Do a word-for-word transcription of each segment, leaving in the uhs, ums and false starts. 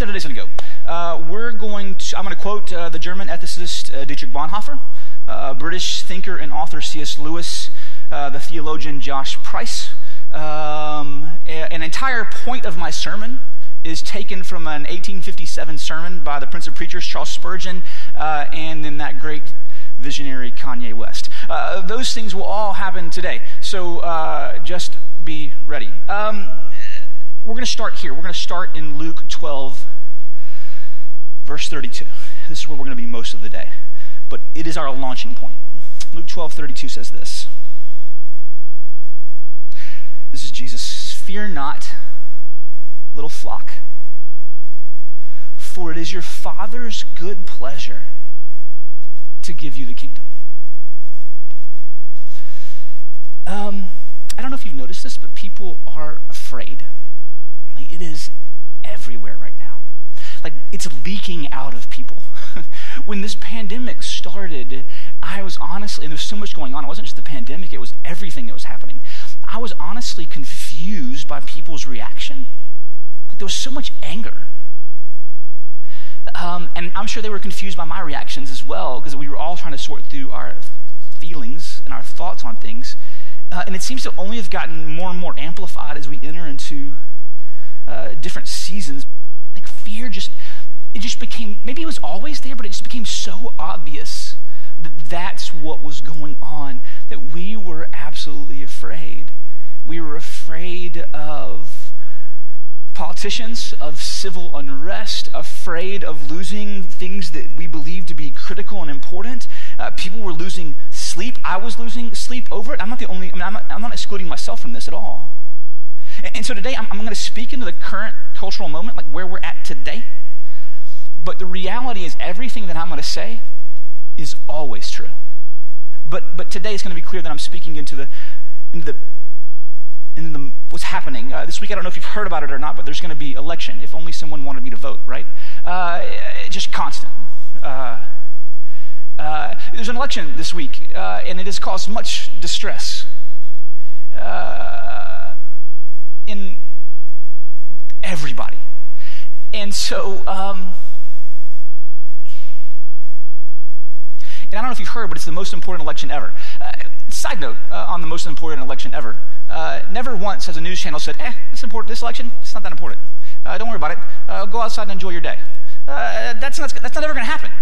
how today's going to go. Uh, we're going to, I'm going to quote uh, the German ethicist uh, Dietrich Bonhoeffer, uh, British thinker and author C S Lewis, uh, the theologian Josh Price. Um, a, an entire point of my sermon is taken from an eighteen fifty-seven sermon by the Prince of Preachers, Charles Spurgeon, uh, and then that great visionary Kanye West. Uh, those things will all happen today, so uh, just be ready. Um, we're going to start here. We're going to start in Luke twelve, verse thirty-two. This is where we're going to be most of the day, but it is our launching point. Luke twelve thirty-two says this. This is Jesus. Fear not, little flock, for it is your Father's good pleasure to give you the kingdom. Um, I don't know if you've noticed this, but people are afraid. Like, it is everywhere right now. Like, it's leaking out of people. When this pandemic started, I was honestly, and there was so much going on. It wasn't just the pandemic, it was everything that was happening. I was honestly confused by people's reaction. Like, there was so much anger. Um, and I'm sure they were confused by my reactions as well, because we were all trying to sort through our feelings and our thoughts on things. Uh, and it seems to only have gotten more and more amplified as we enter into uh, different seasons. Like, fear just, it just became, maybe it was always there, but it just became so obvious that that's what was going on, that we were absolutely afraid. We were afraid of politicians, of civil unrest, afraid of losing things that we believe to be critical and important. Uh, people were losing sleep. I was losing sleep over it. I'm not the only, I mean, I'm not, I'm not excluding myself from this at all. And, and so today, I'm, I'm going to speak into the current cultural moment, like where we're at today. But the reality is everything that I'm going to say is always true. But but today it's going to be clear that I'm speaking into the into the in the what's happening uh, this week. I don't know if you've heard about it or not, but there's going to be election. If only someone wanted me to vote, right? Uh, just constant. Uh, uh, there's an election this week, uh, and it has caused much distress uh, in everybody. And so, um, and I don't know if you've heard, but it's the most important election ever. Uh, side note uh, on the most important election ever. Uh, never once has a news channel said, eh, this is important, this election, it's not that important. Uh, don't worry about it. Uh, go outside and enjoy your day. Uh, that's, not, that's not ever going to happen.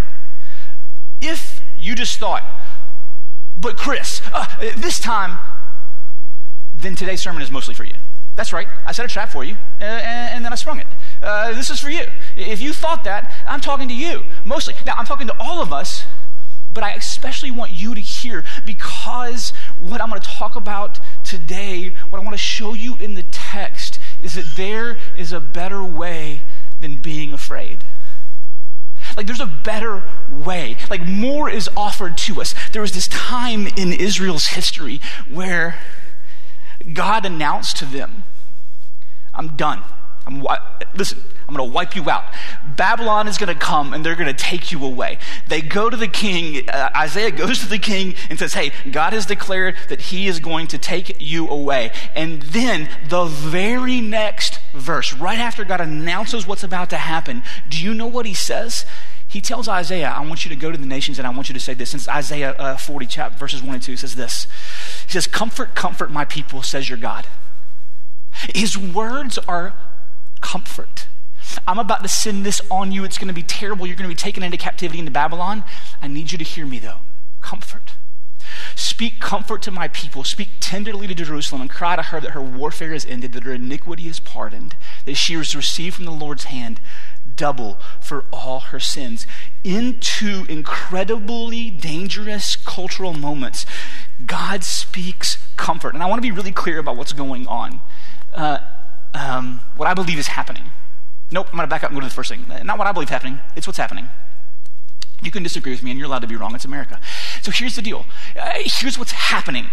If you just thought, but Chris, uh, this time, then today's sermon is mostly for you. That's right. I set a trap for you, uh, and, and then I sprung it. Uh, this is for you. If you thought that, I'm talking to you, mostly. Now, I'm talking to all of us, but I especially want you to hear, because what I'm going to talk about today, what I want to show you in the text, is that there is a better way than being afraid. Like, there's a better way. Like, more is offered to us. There was this time in Israel's history where God announced to them, I'm done. I'm, listen, I'm going to wipe you out. Babylon is going to come and they're going to take you away. They go to the king. Uh, Isaiah goes to the king and says, hey, God has declared that he is going to take you away. And then the very next verse, right after God announces what's about to happen, do you know what he says? He tells Isaiah, I want you to go to the nations and I want you to say this. Since Isaiah uh, forty, chapter, verses one and two says this. He says, comfort, comfort my people, says your God. His words are comfort. I'm about to send this on you. It's going to be terrible. You're going to be taken into captivity into Babylon. I need you to hear me though. Comfort. Speak comfort to my people. Speak tenderly to Jerusalem and cry to her that her warfare is ended, that her iniquity is pardoned, that she has received from the Lord's hand double for all her sins. Into incredibly dangerous cultural moments, God speaks comfort. And I want to be really clear about what's going on. Uh, um, what I believe is happening. Nope, I'm going to back up and go to the first thing. Not what I believe is happening, it's what's happening. You can disagree with me and you're allowed to be wrong. It's America. So here's the deal. Uh, here's what's happening.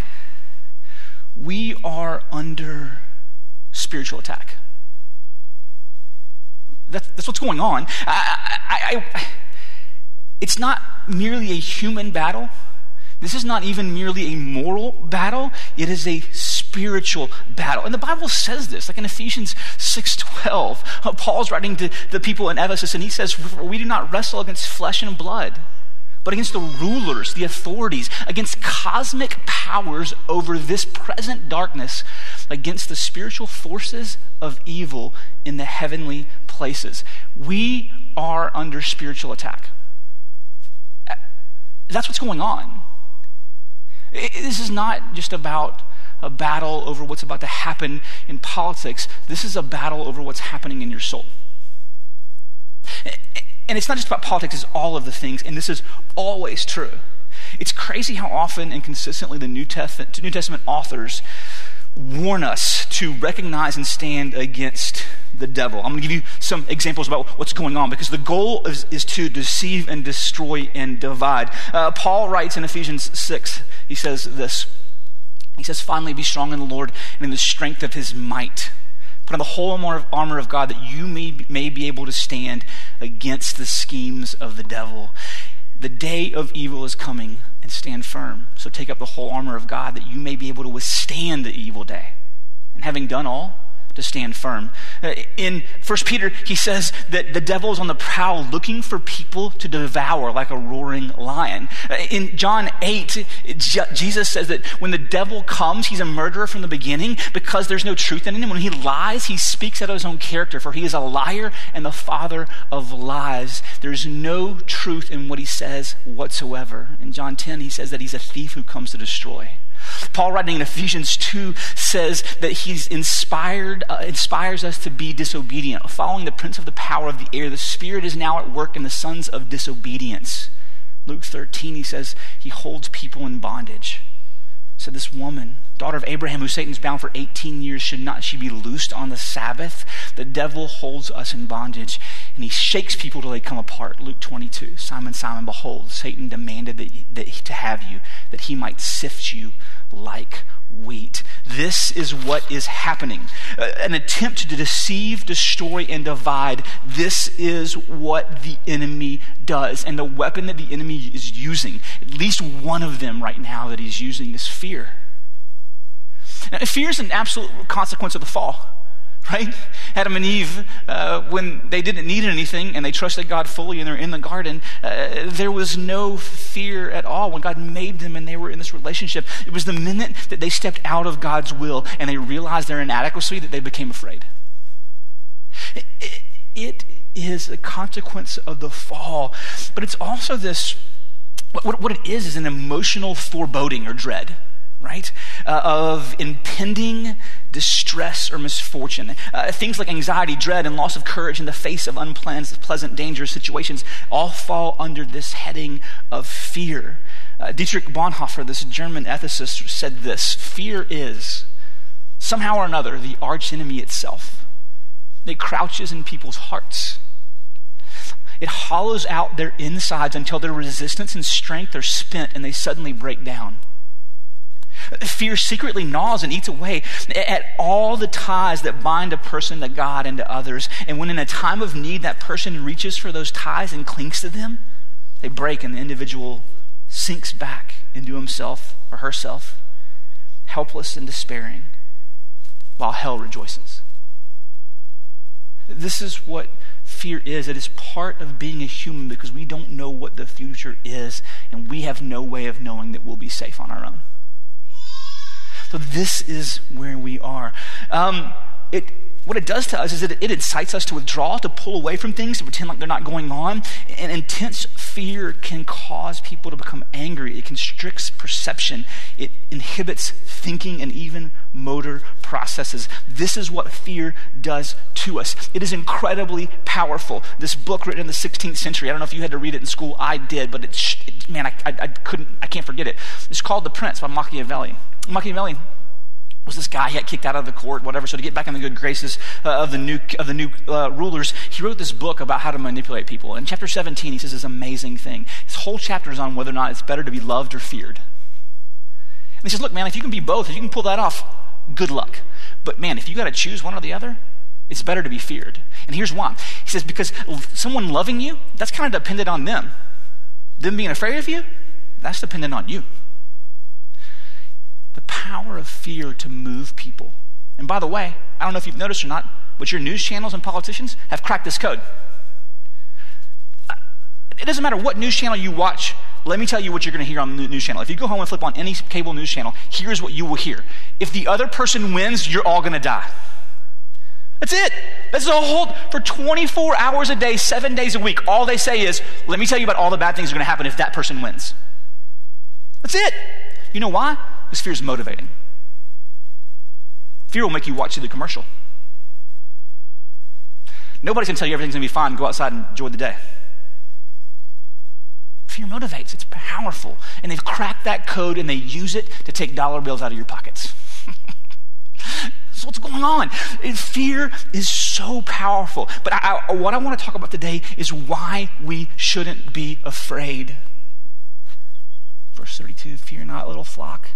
We are under spiritual attack. That's, that's what's going on. I, I, I, it's not merely a human battle. This is not even merely a moral battle. It is a spiritual spiritual battle. And the Bible says this, like in Ephesians six twelve, uh, Paul's writing to the people in Ephesus, and he says, we do not wrestle against flesh and blood, but against the rulers, the authorities, against cosmic powers over this present darkness, against the spiritual forces of evil in the heavenly places. We are under spiritual attack. That's what's going on. It, this is not just about a battle over what's about to happen in politics. This is a battle over what's happening in your soul. And it's not just about politics, it's all of the things, and this is always true. It's crazy how often and consistently the New Testament, New Testament authors warn us to recognize and stand against the devil. I'm going to give you some examples about what's going on, because the goal is, is to deceive and destroy and divide. Uh, Paul writes in Ephesians six, he says this. He says, finally be strong in the Lord and in the strength of his might. Put on the whole armor of God that you may, may be able to stand against the schemes of the devil. The day of evil is coming, and stand firm. So take up the whole armor of God that you may be able to withstand the evil day. And having done all, to stand firm. In First Peter, he says that the devil is on the prowl looking for people to devour like a roaring lion. In John eight, Jesus says that when the devil comes, he's a murderer from the beginning because there's no truth in him. When he lies, he speaks out of his own character, for he is a liar and the father of lies. There's no truth in what he says whatsoever. In John ten, he says that he's a thief who comes to destroy. Paul, writing in Ephesians two, says that he's inspired, uh, inspires us to be disobedient. Following the prince of the power of the air, the spirit is now at work in the sons of disobedience. Luke thirteen, he says he holds people in bondage. So this woman, daughter of Abraham, who Satan's bound for eighteen years, should not she be loosed on the Sabbath? The devil holds us in bondage, and he shakes people till they come apart. Luke twenty-two, Simon, Simon, behold, Satan demanded that, that to have you, that he might sift you like wheat. This is what is happening. Uh, an attempt to deceive, destroy, and divide. This is what the enemy does. And the weapon that the enemy is using, at least one of them right now that he's using, is fear. Now, fear is an absolute consequence of the fall. Right? Adam and Eve, uh, when they didn't need anything and they trusted God fully and they're in the garden, uh, there was no fear at all when God made them and they were in this relationship. It was the minute that they stepped out of God's will and they realized their inadequacy that they became afraid. It, it, it is a consequence of the fall, but it's also this, what, what it is is an emotional foreboding or dread. Right? Uh, of impending distress or misfortune. Uh, things like anxiety, dread, and loss of courage in the face of unplanned, pleasant, dangerous situations all fall under this heading of fear. Uh, Dietrich Bonhoeffer, this German ethicist, said this: fear is, somehow or another, the arch enemy itself. It crouches in people's hearts. It hollows out their insides until their resistance and strength are spent and they suddenly break down. Fear secretly gnaws and eats away at all the ties that bind a person to God and to others. And when in a time of need that person reaches for those ties and clings to them, they break and the individual sinks back into himself or herself, helpless and despairing, while hell rejoices. This is what fear is. It is part of being a human because we don't know what the future is and we have no way of knowing that we'll be safe on our own. So this is where we are. Um, it, what it does to us is that it incites us to withdraw, to pull away from things, to pretend like they're not going on. And intense fear can cause people to become angry. It constricts perception. It inhibits thinking and even motor processes. This is what fear does to us. It is incredibly powerful. This book written in the sixteenth century, I don't know if you had to read it in school, I did, but it, it man, I, I, I couldn't, I can't forget it. It's called The Prince by Machiavelli. Machiavelli was this guy, he got kicked out of the court, whatever, so to get back in the good graces uh, of the new of the new uh, rulers, he wrote this book about how to manipulate people. In chapter seventeen, he says this amazing thing. His whole chapter is on whether or not it's better to be loved or feared. And he says, look, man, if you can be both, if you can pull that off, good luck. But man, if you got to choose one or the other, it's better to be feared. And here's why. He says, because someone loving you, that's kind of dependent on them. Them being afraid of you, that's dependent on you. The power of fear to move people. And by the way, I don't know if you've noticed or not, but your news channels and politicians have cracked this code. It doesn't matter what news channel you watch. Let me tell you what you're going to hear on the news channel. If you go home and flip on any cable news channel, here's what you will hear. If the other person wins, you're all going to die. That's it. That's the whole, for twenty-four hours a day, seven days a week, all they say is, let me tell you about all the bad things that are going to happen if that person wins. That's it. You know why? Because fear is motivating. Fear will make you watch the commercial. Nobody's going to tell you everything's going to be fine. Go outside and enjoy the day. Fear motivates. It's powerful. And they've cracked that code and they use it to take dollar bills out of your pockets. That's what's going on. Fear is so powerful. But I, I, what I want to talk about today is why we shouldn't be afraid. Verse thirty-two, fear not, little flock.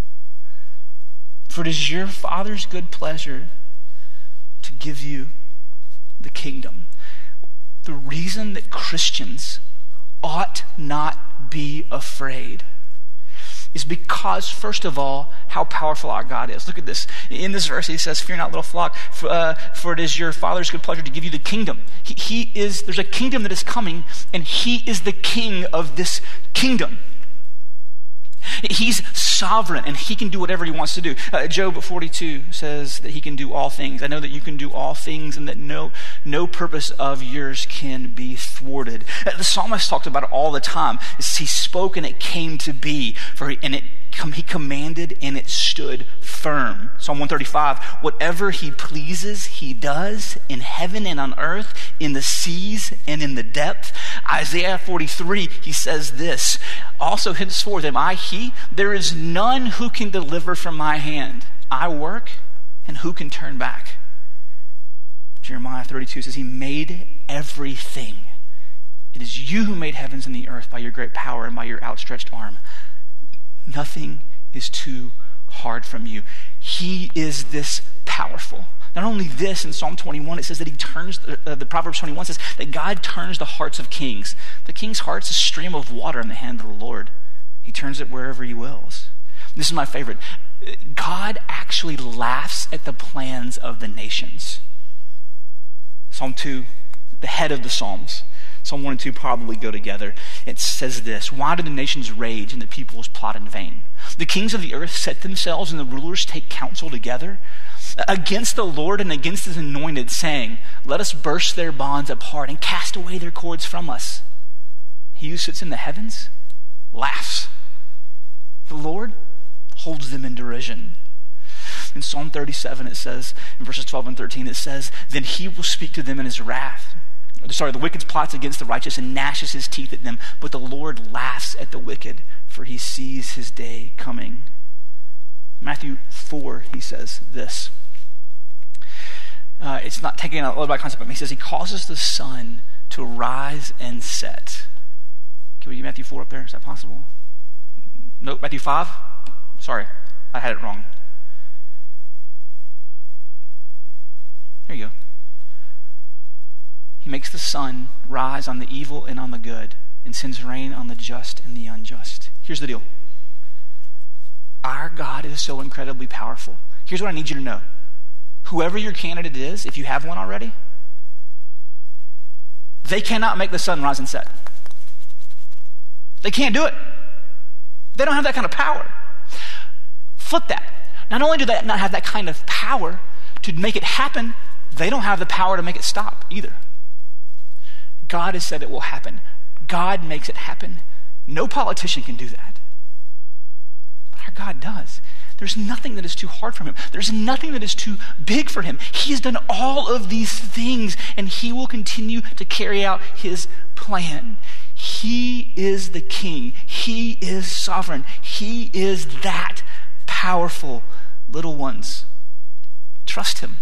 For it is your Father's good pleasure to give you the kingdom. The reason that Christians ought not be afraid is because, first of all, how powerful our God is. Look at this. In this verse, he says, fear not, little flock, for, uh, for it is your Father's good pleasure to give you the kingdom. He, he is, there's a kingdom that is coming, and he is the king of this kingdom. He's sovereign, and he can do whatever he wants to do. Uh, Job forty-two says that he can do all things. I know that you can do all things, and that no, no purpose of yours can be thwarted. Uh, the psalmist talked about it all the time. He spoke, and it came to be. For and it he commanded, and it stood firm. Psalm one thirty-five, whatever he pleases, he does in heaven and on earth, in the seas and in the depth. Isaiah forty-three, he says this, also henceforth am I he, there is none who can deliver from my hand. I work, and who can turn back? Jeremiah thirty-two says, he made everything. It is you who made heavens and the earth by your great power and by your outstretched arm. Nothing is too hard from you. He is this powerful. Not only this, in Psalm twenty-one, it says that he turns, uh, the Proverbs twenty-one says that God turns the hearts of kings. The king's heart's a stream of water in the hand of the Lord. He turns it wherever he wills. This is my favorite. God actually laughs at the plans of the nations. Psalm two, the head of the Psalms. Psalm one and two probably go together. It says this, why do the nations rage and the peoples plot in vain? The kings of the earth set themselves and the rulers take counsel together against the Lord and against his anointed, saying, let us burst their bonds apart and cast away their cords from us. He who sits in the heavens laughs. The Lord holds them in derision. In Psalm thirty-seven, it says, in verses twelve and thirteen, it says, then he will speak to them in his wrath. Sorry, the wicked plots against the righteous and gnashes his teeth at them, but the Lord laughs at the wicked, for he sees his day coming. Matthew four, he says this. Uh, it's not taking a little bit of concept, but he says he causes the sun to rise and set. Can we get Matthew four up there? Is that possible? Nope, Matthew five? Sorry, I had it wrong. There you go. He makes the sun rise on the evil and on the good, and sends rain on the just and the unjust. Here's the deal. Our God is so incredibly powerful. Here's what I need you to know. Whoever your candidate is, if you have one already, they cannot make the sun rise and set. They can't do it. They don't have that kind of power. Flip that. Not only do they not have that kind of power to make it happen, they don't have the power to make it stop either. God has said it will happen. God makes it happen. No politician can do that. But our God does. There's nothing that is too hard for him. There's nothing that is too big for him. He has done all of these things, and he will continue to carry out his plan. He is the king. He is sovereign. He is that powerful. Little ones, trust him.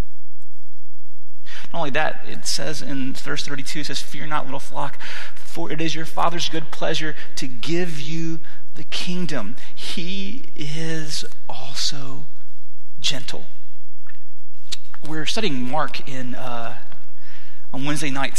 Not only that, it says in verse thirty-two, it says, fear not, little flock, for it is your Father's good pleasure to give you the kingdom. He is also gentle. We're studying Mark in uh, on Wednesday nights,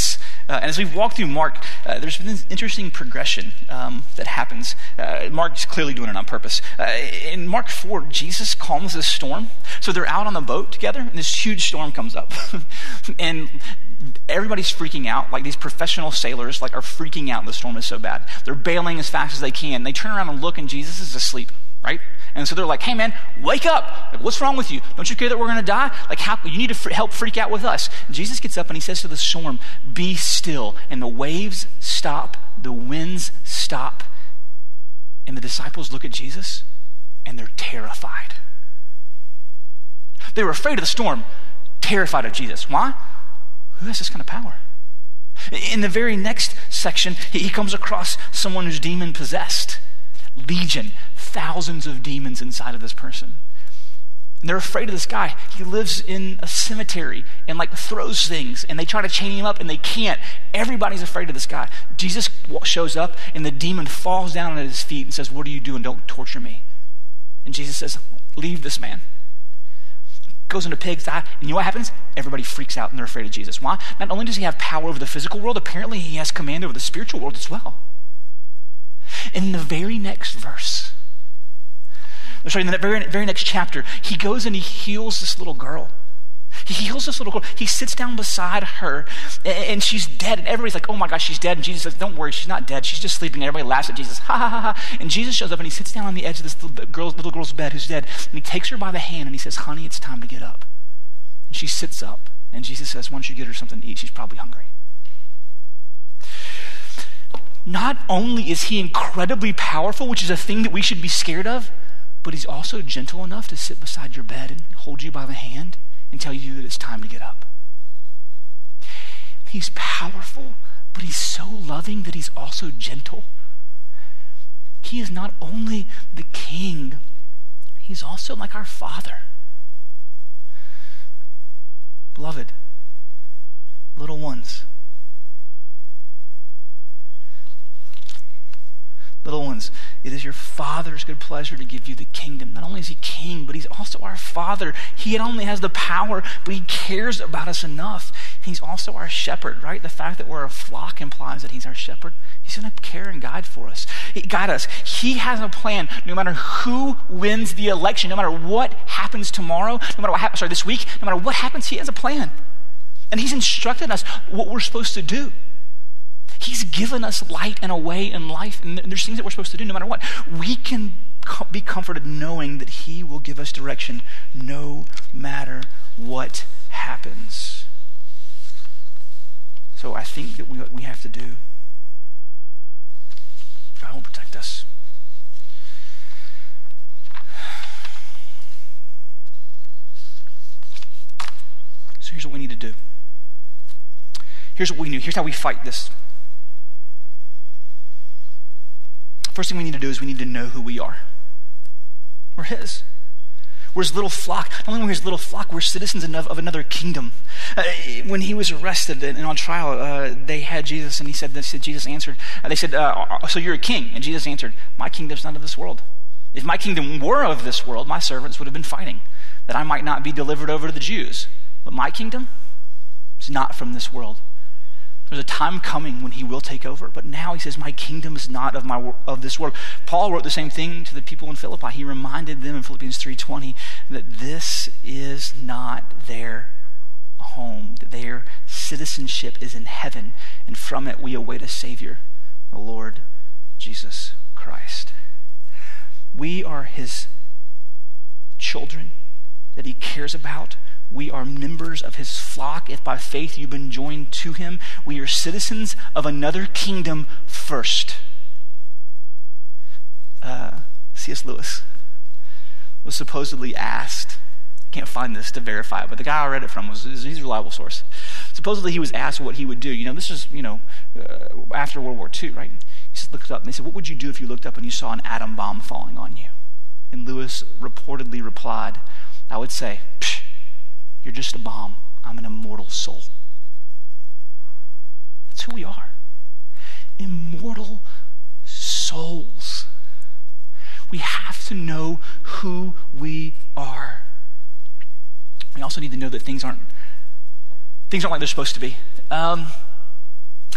Uh, and as we walk through Mark, uh, there's been this interesting progression um, that happens. Uh, Mark's clearly doing it on purpose. Uh, in Mark four, Jesus calms this storm. So they're out on the boat together, and this huge storm comes up. And everybody's freaking out. Like these professional sailors like are freaking out. The storm is so bad. They're bailing as fast as they can. They turn around and look, and Jesus is asleep, right? And so they're like, hey man, wake up. Like, what's wrong with you? Don't you care that we're going to die? Like, how, you need to fr- help freak out with us. And Jesus gets up and he says to the storm, be still. And the waves stop. The winds stop. And the disciples look at Jesus and they're terrified. They were afraid of the storm, terrified of Jesus. Why? Who has this kind of power? In the very next section, he comes across someone who's demon possessed. Legion, thousands of demons inside of this person. And they're afraid of this guy. He lives in a cemetery and like throws things, and they try to chain him up and they can't. Everybody's afraid of this guy. Jesus shows up and the demon falls down at his feet and says, what are you doing? Don't torture me. And Jesus says, leave this man. Goes into pig's eye, and you know what happens? Everybody freaks out and they're afraid of Jesus. Why? Not only does he have power over the physical world, apparently he has command over the spiritual world as well. In the very next verse, sorry, in the very, very next chapter, he goes and he heals this little girl. He heals this little girl. He sits down beside her, and she's dead. And everybody's like, oh my gosh, she's dead. And Jesus says, don't worry, she's not dead. She's just sleeping. And everybody laughs at Jesus. Ha ha ha ha. And Jesus shows up and he sits down on the edge of this little girl's, little girl's bed who's dead. And he takes her by the hand and he says, honey, it's time to get up. And she sits up. And Jesus says, why don't you get her something to eat? She's probably hungry. Not only is he incredibly powerful, which is a thing that we should be scared of, but he's also gentle enough to sit beside your bed and hold you by the hand and tell you that it's time to get up. He's powerful, but he's so loving that he's also gentle. He is not only the king, he's also like our Father. Beloved, little ones, Little ones, it is your Father's good pleasure to give you the kingdom. Not only is he king, but he's also our Father. He not only has the power, but he cares about us enough. He's also our shepherd, right? The fact that we're a flock implies that he's our shepherd. He's going to care and guide for us. He guide us. He has a plan. No matter who wins the election, no matter what happens tomorrow, no matter what happens, sorry, this week, no matter what happens, he has a plan. And he's instructed us what we're supposed to do. He's given us light and a way in life, and there's things that we're supposed to do no matter what. We can be comforted knowing that he will give us direction no matter what happens. So I think that we, what we have to do, God will protect us. So here's what we need to do. Here's what we do. Here's how we fight this. First thing we need to do is we need to know who we are. We're his. We're his little flock. Not only are we his little flock, we're citizens of another kingdom. Uh, when he was arrested and on trial, uh, they had Jesus, and he said, they said Jesus answered, uh, they said, uh, so you're a king. And Jesus answered, my kingdom's not of this world. If my kingdom were of this world, my servants would have been fighting, that I might not be delivered over to the Jews. But my kingdom is not from this world. There's a time coming when he will take over, but now he says, my kingdom is not of my of this world. Paul wrote the same thing to the people in Philippi. He reminded them in Philippians three twenty that this is not their home, that their citizenship is in heaven, and from it we await a Savior, the Lord Jesus Christ. We are his children that he cares about. We are members of his flock. If by faith you've been joined to him, we are citizens of another kingdom first. Uh, C S Lewis was supposedly asked, I can't find this to verify it, but the guy I read it from was, he's a reliable source. Supposedly he was asked what he would do. You know, this is, you know, uh, after World War Two, right? He just looked up and they said, what would you do if you looked up and you saw an atom bomb falling on you? And Lewis reportedly replied, I would say, psh, you're just a bomb. I'm an immortal soul. That's who we are. Immortal souls. We have to know who we are. We also need to know that things aren't things aren't like they're supposed to be. Um,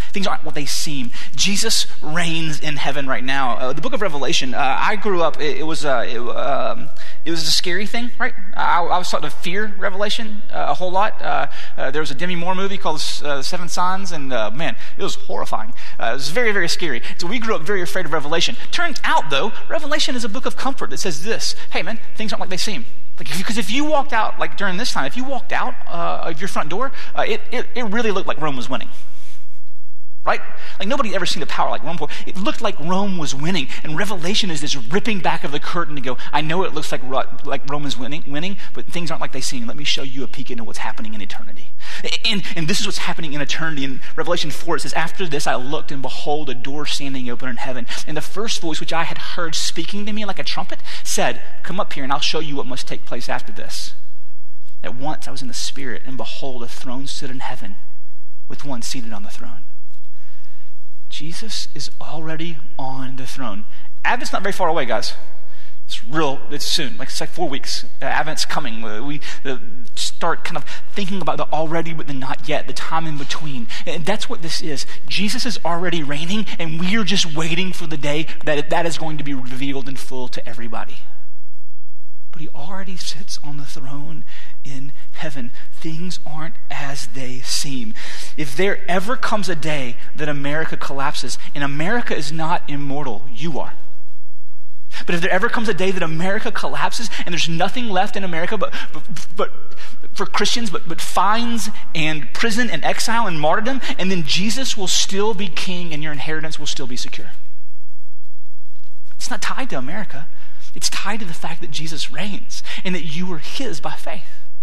Things aren't what they seem. Jesus reigns in heaven right now. Uh, the book of Revelation, uh, I grew up, it, it was uh, it, um, it was a scary thing, right? I, I was taught to fear Revelation uh, a whole lot. Uh, uh, there was a Demi Moore movie called uh, Seven Signs, and uh, man, it was horrifying. Uh, it was very, very scary. So we grew up very afraid of Revelation. Turns out, though, Revelation is a book of comfort that says this: hey man, things aren't like they seem. Like, because if, if you walked out, like during this time, if you walked out uh, of your front door, uh, it, it, it really looked like Rome was winning. Right? Like nobody had ever seen the power like Rome before. It looked like Rome was winning. And Revelation is this ripping back of the curtain to go, I know it looks like like Rome is winning, winning, but things aren't like they seem. Let me show you a peek into what's happening in eternity. And, and this is what's happening in eternity. In Revelation four, it says, after this I looked, and behold, a door standing open in heaven. And the first voice which I had heard speaking to me like a trumpet said, come up here and I'll show you what must take place after this. At once I was in the Spirit, and behold, a throne stood in heaven with one seated on the throne. Jesus is already on the throne. Advent's not very far away, guys. It's real, it's soon, like it's like four weeks. Uh, Advent's coming. Uh, we uh, start kind of thinking about the already but the not yet, the time in between. And that's what this is. Jesus is already reigning, and we are just waiting for the day that that is going to be revealed in full to everybody. But he already sits on the throne in heaven. Things aren't as they seem. If there ever comes a day that America collapses, and America is not immortal, you are. But if there ever comes a day that America collapses and there's nothing left in America but, but, but for Christians, but, but fines and prison and exile and martyrdom, and then Jesus will still be king and your inheritance will still be secure. It's not tied to America. It's tied to the fact that Jesus reigns and that you are his by faith.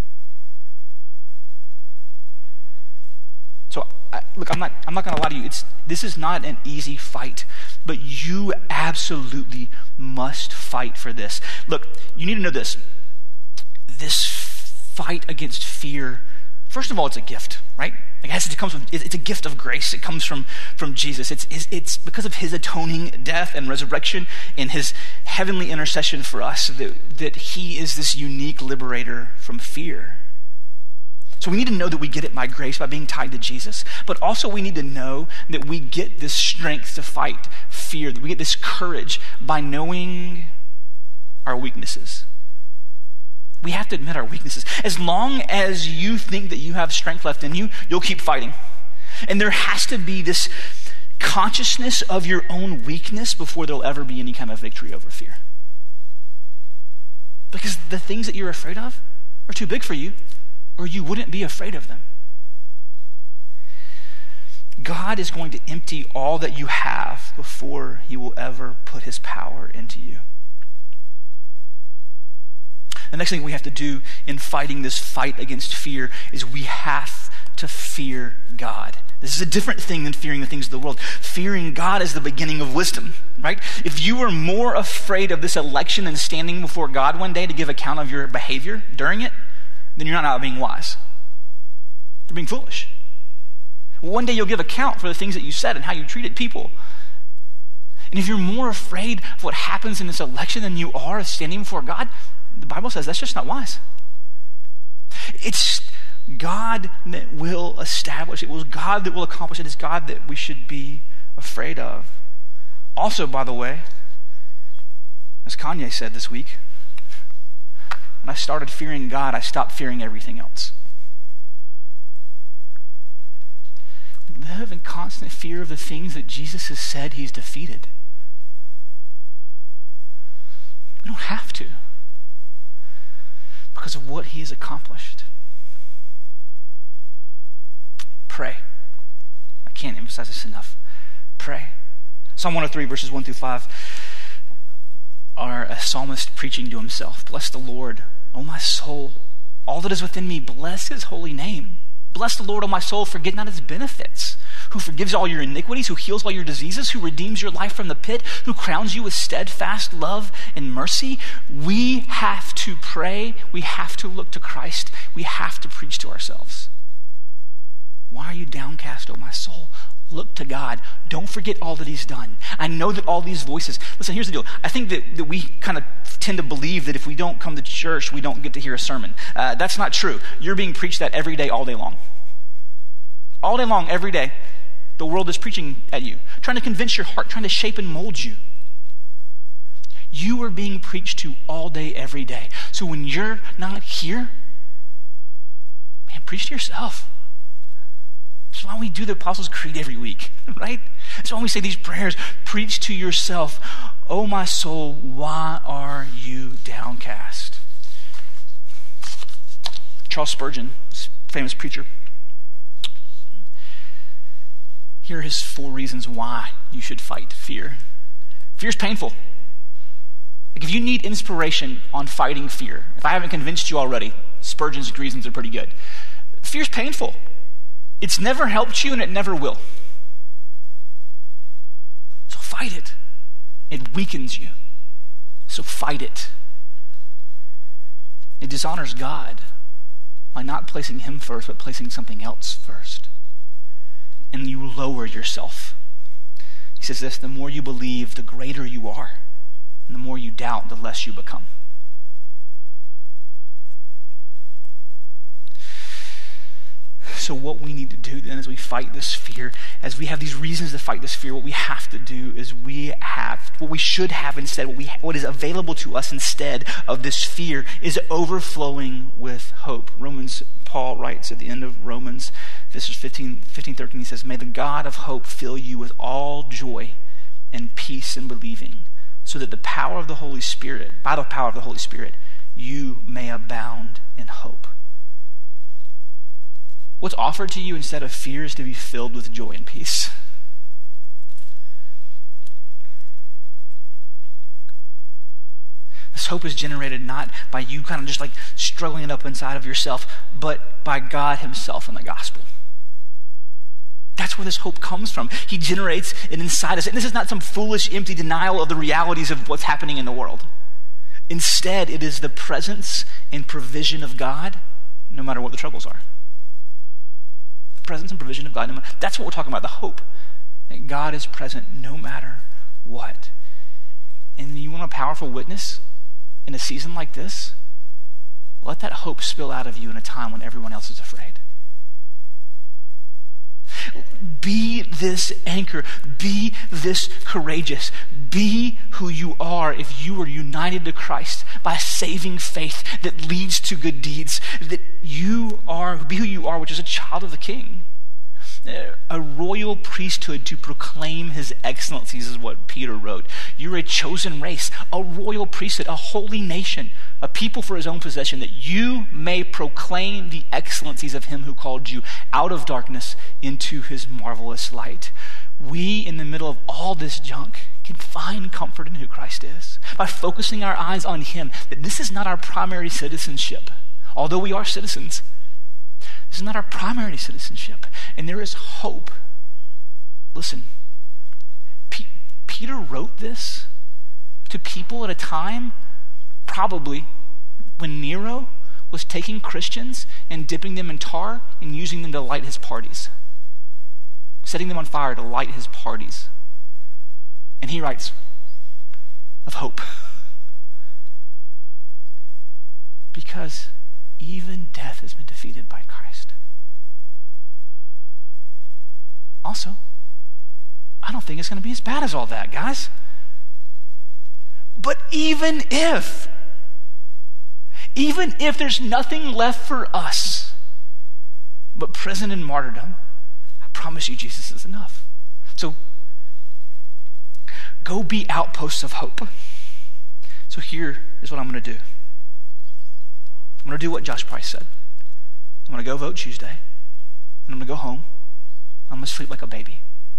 So, I, look, I'm not I'm not going to lie to you. It's this is not an easy fight, but you absolutely must fight for this. Look, you need to know this. This fight against fear, first of all, it's a gift, right? It has to come from, it's a gift of grace. It comes from, from Jesus. It's, it's because of his atoning death and resurrection and his heavenly intercession for us that, that he is this unique liberator from fear. So we need to know that we get it by grace, by being tied to Jesus. But also we need to know that we get this strength to fight fear, that we get this courage by knowing our weaknesses. We have to admit our weaknesses. As long as you think that you have strength left in you, you'll keep fighting. And there has to be this consciousness of your own weakness before there'll ever be any kind of victory over fear. Because the things that you're afraid of are too big for you, or you wouldn't be afraid of them. God is going to empty all that you have before he will ever put his power into you. The next thing we have to do in fighting this fight against fear is we have to fear God. This is a different thing than fearing the things of the world. Fearing God is the beginning of wisdom, right? If you are more afraid of this election than standing before God one day to give account of your behavior during it, then you're not out being wise. You're being foolish. One day you'll give account for the things that you said and how you treated people. And if you're more afraid of what happens in this election than you are of standing before God, the Bible says that's just not wise. It's God that will establish it. It was God that will accomplish it. It's God that we should be afraid of. Also, by the way, as Kanye said this week, when I started fearing God, I stopped fearing everything else. We live in constant fear of the things that Jesus has said he's defeated. We don't have to, because of what he has accomplished. Pray. I can't emphasize this enough. Pray. Psalm one oh three, verses one through five, are a psalmist preaching to himself. Bless the Lord, O my soul. All that is within me, bless his holy name. Bless the Lord, O my soul, forget not his benefits, who forgives all your iniquities, who heals all your diseases, who redeems your life from the pit, who crowns you with steadfast love and mercy. We have to pray. We have to look to Christ. We have to preach to ourselves. Why are you downcast, O my soul? Look to God. Don't forget all that he's done. I know that all these voices, listen, here's the deal. I think that, that we kind of tend to believe that if we don't come to church, we don't get to hear a sermon. Uh, that's not true. You're being preached that every day, all day long. All day long, every day. the world is preaching at you, trying to convince your heart, trying to shape and mold you. You are being preached to all day, every day. So when you're not here, man, preach to yourself. That's why we do the Apostles' Creed every week, right? That's why we say these prayers. Preach to yourself. Oh, my soul, why are you downcast? Charles Spurgeon, famous preacher. Here are his four reasons why you should fight fear. Fear is painful. Like if you need inspiration on fighting fear, if I haven't convinced you already, Spurgeon's reasons are pretty good. Fear's painful. It's never helped you and it never will. So fight it. It weakens you. So fight it. It dishonors God by not placing him first, but placing something else first. And you lower yourself. He says this, the more you believe, the greater you are. And the more you doubt, the less you become. So what we need to do then as we fight this fear, as we have these reasons to fight this fear, what we have to do is we have, what we should have instead, what we what is available to us instead of this fear is overflowing with hope. Romans, Paul writes at the end of Romans, verses fifteen, fifteen, thirteen, he says, may the God of hope fill you with all joy and peace in believing, so that the power of the Holy Spirit, by the power of the Holy Spirit, you may abound in hope. What's offered to you instead of fear is to be filled with joy and peace. This hope is generated not by you kind of just like struggling it up inside of yourself, but by God himself in the gospel. That's where this hope comes from. He generates it inside us. And this is not some foolish, empty denial of the realities of what's happening in the world. Instead, it is the presence and provision of God, no matter what the troubles are. Presence and provision of God. No matter, that's what we're talking about, the hope. That God is present no matter what. And you want a powerful witness in a season like this? Let that hope spill out of you in a time when everyone else is afraid. Be this anchor. Be this courageous. Be who you are if you are united to Christ by saving faith that leads to good deeds. That you are, be who you are, which is a child of the King. A royal priesthood to proclaim his excellencies is what Peter wrote. You're a chosen race, a royal priesthood, a holy nation, a people for his own possession, that you may proclaim the excellencies of him who called you out of darkness into his marvelous light. We, in the middle of all this junk, can find comfort in who Christ is by focusing our eyes on him, that this is not our primary citizenship, although we are citizens. This is not our primary citizenship, and there is hope. Listen, P- Peter wrote this to people at a time, probably when Nero was taking Christians and dipping them in tar and using them to light his parties, setting them on fire to light his parties. And he writes of hope. Because even death has been defeated by Christ. Also, I don't think it's going to be as bad as all that, guys. But even if, even if there's nothing left for us but prison and martyrdom, I promise you Jesus is enough. So, go be outposts of hope. So here is what I'm going to do. I'm going to do what Josh Price said. I'm going to go vote Tuesday, and I'm going to go home. I'm going to sleep like a baby.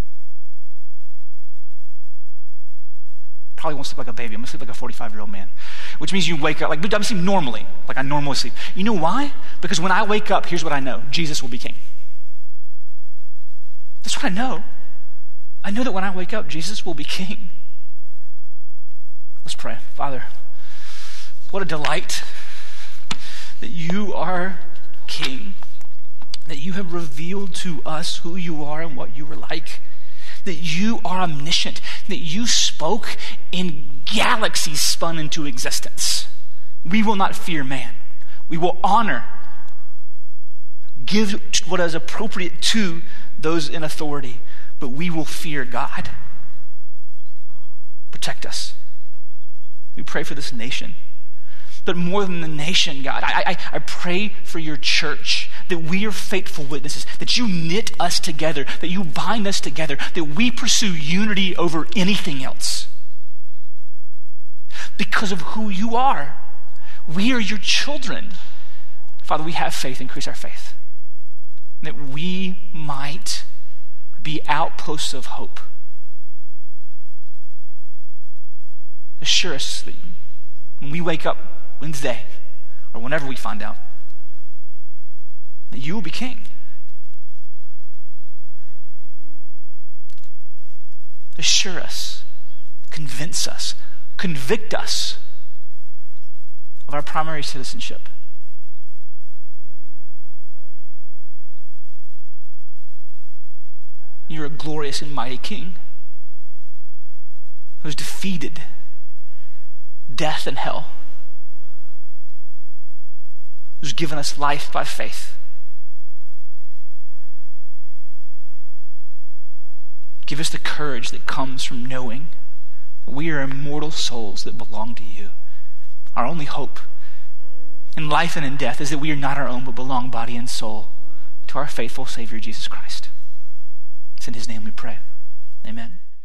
Probably won't sleep like a baby. I'm going to sleep like a forty-five-year-old man, which means you wake up, like I'm sleeping normally, like I normally sleep. You know why? Because when I wake up, here's what I know. Jesus will be king. That's what I know. I know that when I wake up, Jesus will be king. Let's pray. Father, what a delight that you are king, that you have revealed to us who you are and what you are like, that you are omniscient, that you spoke and galaxies spun into existence. We will not fear man. We will honor, give what is appropriate to those in authority, but we will fear God. Protect us. We pray for this nation. But more than the nation, God, I, I, I pray for your church, that we are faithful witnesses, that you knit us together, that you bind us together, that we pursue unity over anything else. Because of who you are. We are your children. Father, we have faith. Increase our faith. That we might be outposts of hope. Assure us that when we wake up Wednesday, or whenever we find out, that you will be king. Assure us, convince us, convict us of our primary citizenship. You're a glorious and mighty king who's defeated death and hell, who's given us life by faith. Give us the courage that comes from knowing that we are immortal souls that belong to you. Our only hope in life and in death is that we are not our own, but belong body and soul to our faithful Savior, Jesus Christ. It's in his name we pray. Amen.